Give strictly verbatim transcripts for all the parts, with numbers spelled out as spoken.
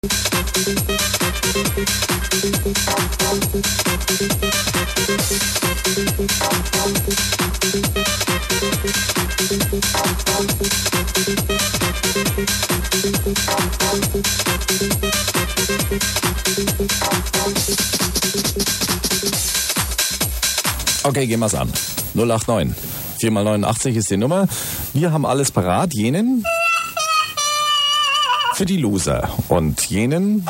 Okay, gehen wir's an. null acht neun vier mal neunundachtzig ist die Nummer. Wir haben alles parat. Jenen für die Loser und jenen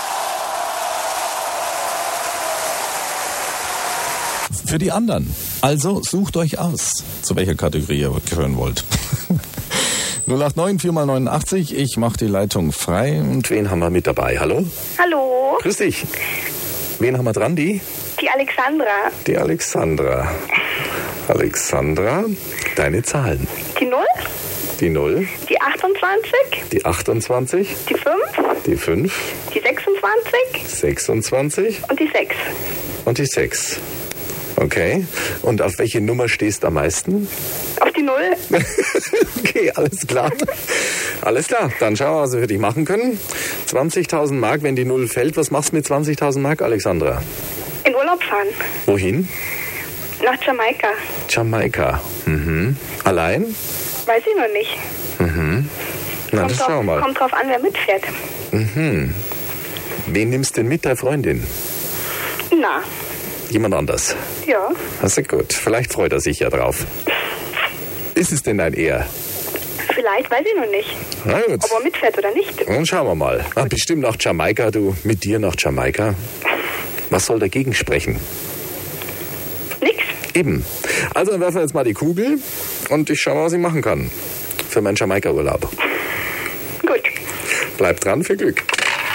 für die anderen. Also sucht euch aus, zu welcher Kategorie ihr gehören wollt. null acht neun vier mal neunundachtzig, ich mache die Leitung frei. Und wen haben wir mit dabei? Hallo? Hallo. Grüß dich. Wen haben wir dran? Die? Die Alexandra. Die Alexandra. Alexandra, deine Zahlen. Die null. Die null. Die achtundzwanzig. Die achtundzwanzig. Die fünf. Die fünf. Die sechsundzwanzig. sechsundzwanzig. Und die sechs. Und die sechs. Okay. Und auf welche Nummer stehst du am meisten? Auf die null. Okay, alles klar. Alles klar, dann schauen wir, was wir für dich machen können. zwanzigtausend Mark, wenn die Null fällt. Was machst du mit zwanzigtausend Mark, Alexandra? In Urlaub fahren. Wohin? Nach Jamaika. Jamaika. Mhm. Allein? Weiß ich noch nicht. Mhm. Na, Kommt das drauf, schauen wir mal. Kommt drauf an, wer mitfährt. Mhm. Wen nimmst du denn mit, deine Freundin? Na, Jemand anders? ja. Das ist gut. Vielleicht freut er sich ja drauf. Ist es denn ein Er? Vielleicht, weiß ich noch nicht. Na gut. Ob er mitfährt oder nicht. Dann schauen wir mal. Ah, bestimmt nach Jamaika, du. Mit dir nach Jamaika. Was soll dagegen sprechen? Nix. Eben. Also dann werfen wir jetzt mal die Kugel und ich schaue mal, was ich machen kann. Für meinen Jamaika-Urlaub. Gut. Bleib dran, viel Glück.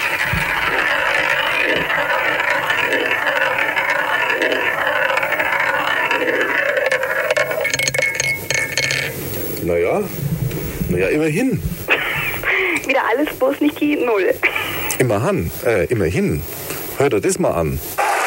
Naja, naja, immerhin. Wieder alles, bloß nicht die Null. Immerhin, äh, immerhin. Hör dir das mal an.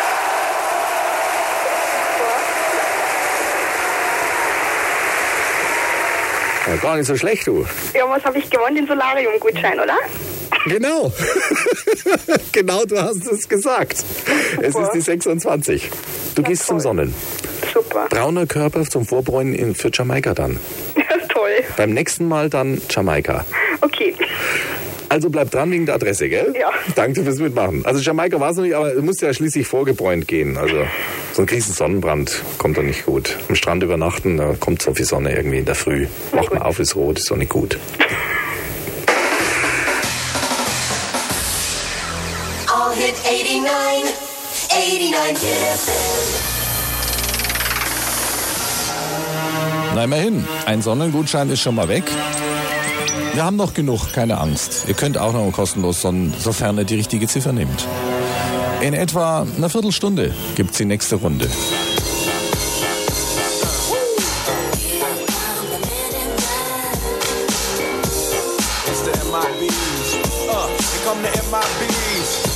Ja, gar nicht so schlecht, du. Ja, was habe ich gewonnen? Den Solarium-Gutschein, oder? Genau. Genau, du hast es gesagt. Es ist die sechsundzwanzig. Du Ja, gehst zum toll. Sonnen. Super. Brauner Körper zum Vorbräunen in- für Jamaika dann. Toll. Beim nächsten Mal dann Jamaika. Okay. Also bleib dran wegen der Adresse, gell? Ja. Danke fürs Mitmachen. Also Jamaika war es noch nicht, aber du musst ja schließlich vorgebräunt gehen. Also so ein kriegst du Sonnenbrand, kommt doch nicht gut. Am Strand übernachten, da kommt so viel Sonne irgendwie in der Früh. Mach mal auf, ist rot, ist doch nicht gut. All hit eighty-nine, eighty-nine Hit F M. Na immerhin, ein Sonnengutschein ist schon mal weg. Wir haben noch genug, keine Angst. Ihr könnt auch noch kostenlos sonnen, sofern ihr die richtige Ziffer nehmt. In etwa einer Viertelstunde gibt's die nächste Runde. It's the M I Bs. Uh, here come the M I Bs.